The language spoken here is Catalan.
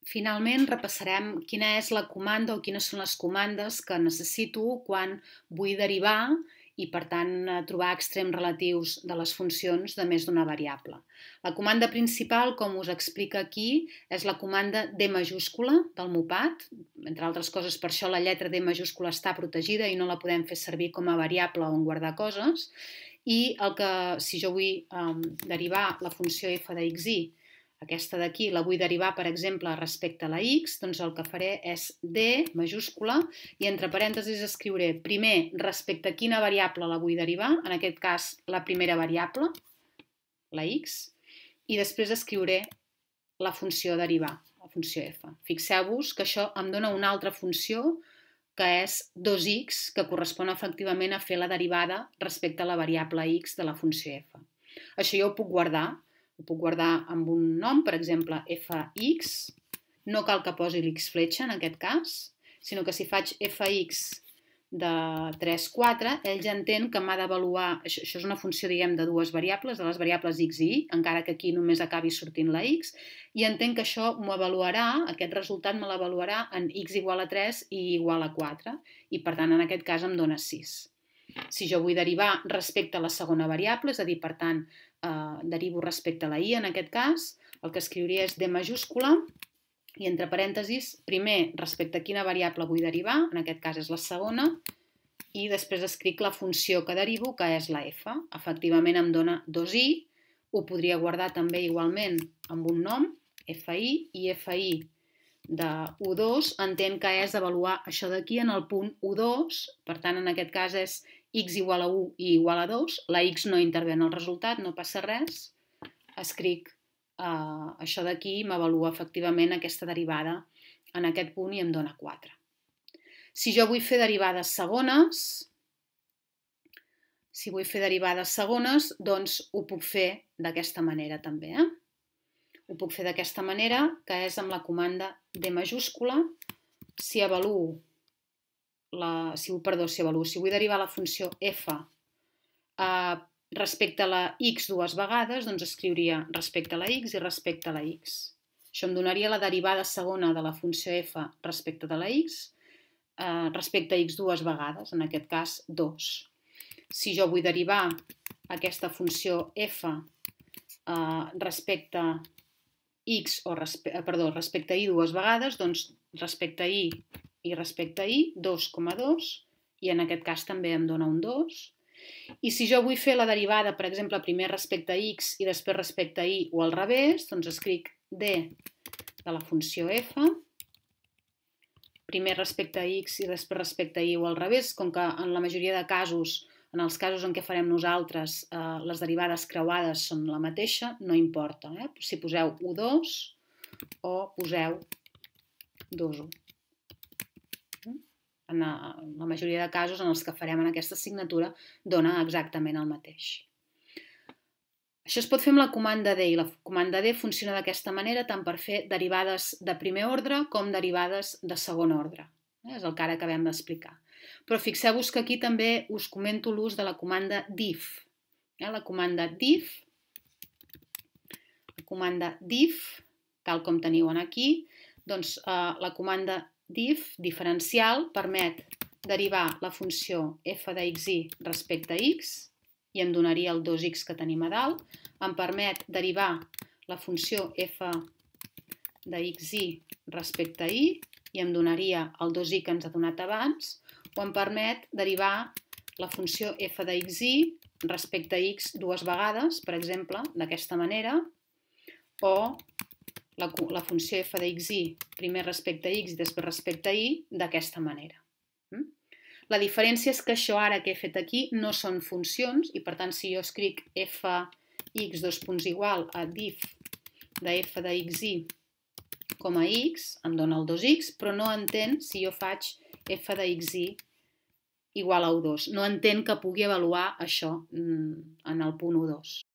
Finalment repassarem quina és la comanda o quines són les comandes que necessito quan vull derivar i, per tant, trobar extrems relatius de les funcions de més d'una variable. La comanda principal, com us explica aquí, és la comanda D majúscula del mopat. Entre altres coses, per això la lletra D majúscula està protegida i no la podem fer servir com a variable on guardar coses. I si jo vull derivar la funció f de xi, aquesta d'aquí la vull derivar, per exemple, respecte a la x, doncs el que faré és D majúscula i entre parèntesis escriuré primer respecte a quina variable la vull derivar, en aquest cas la primera variable, la x, i després escriuré la funció a derivar, la funció f. Fixeu-vos que això em dona una altra funció que és 2x, que correspon efectivament a fer la derivada respecte a la variable x de la funció f. Això jo ho puc guardar amb un nom, per exemple, fx. No cal que posi l'x fletxa en aquest cas, sinó que si faig fx de 3, 4, ell ja entén que m'ha d'avaluar, això és una funció, diguem, de dues variables, de les variables x i y, encara que aquí només acabi sortint la x, i entén que això m'ho avaluarà, aquest resultat me l'avaluarà en x igual a 3 i igual a 4, i per tant en aquest cas em dona 6. Si jo vull derivar respecte a la segona variable, és a dir, per tant, derivo respecte a la i en aquest cas, el que escriuria és D majúscula i entre parèntesis, primer respecte a quina variable vull derivar, en aquest cas és la segona, i després escric la funció que derivo, que és la f. Efectivament em dona 2i, ho podria guardar també igualment amb un nom, fi, i fi de u2 entén que és avaluar això d'aquí en el punt u2, per tant en aquest cas és x igual a 1 i igual a 2, la x no intervé en el resultat, no passa res, escric això d'aquí i m'avalua efectivament aquesta derivada en aquest punt i em dona 4. Si jo vull fer derivades segones, doncs ho puc fer d'aquesta manera també. Ho puc fer d'aquesta manera, que és amb la comanda D majúscula. Si vull derivar la funció f respecte a la x dues vegades, doncs escriuria respecte a la x i respecte a la x. Això em donaria la derivada segona de la funció f respecte de la x, respecte a x dues vegades, en aquest cas 2. Si jo vull derivar aquesta funció f respecte a respecte a i dues vegades, doncs respecte a i i respecte a i, 2,2, i en aquest cas també em dona un 2. I si jo vull fer la derivada, per exemple, primer respecte a x i després respecte a y o al revés, doncs escric d de la funció f, primer respecte a x i després respecte a y o al revés, com que en la majoria de casos, en els casos en què farem nosaltres, les derivades creuades són la mateixa, no importa. Si poseu u2 o poseu 2u. En la majoria de casos en els que farem en aquesta assignatura dona exactament el mateix. Això es pot fer amb la comanda D, i la comanda D funciona d'aquesta manera tant per fer derivades de primer ordre com derivades de segon ordre. És el que ara acabem d'explicar. Però fixeu-vos que aquí també us comento l'ús de la comanda diff. La comanda diff, tal com teniu aquí, doncs la comanda diff diferencial permet derivar la funció f de xi respecte a x i em donaria el 2x que tenim a dalt. Em permet derivar la funció f de xi respecte a y i em donaria el 2i que ens ha donat abans. O em permet derivar la funció f de xi respecte a x dues vegades, per exemple, d'aquesta manera, o la funció f de xi primer respecte a x i després respecte a y d'aquesta manera. La diferència és que això ara que he fet aquí no són funcions i per tant si jo escric fx dos punts igual a diff de f de xi com a x em dona el 2x, però no entén si jo faig f de xi igual a u2. No entén que pugui avaluar això en el punt u2.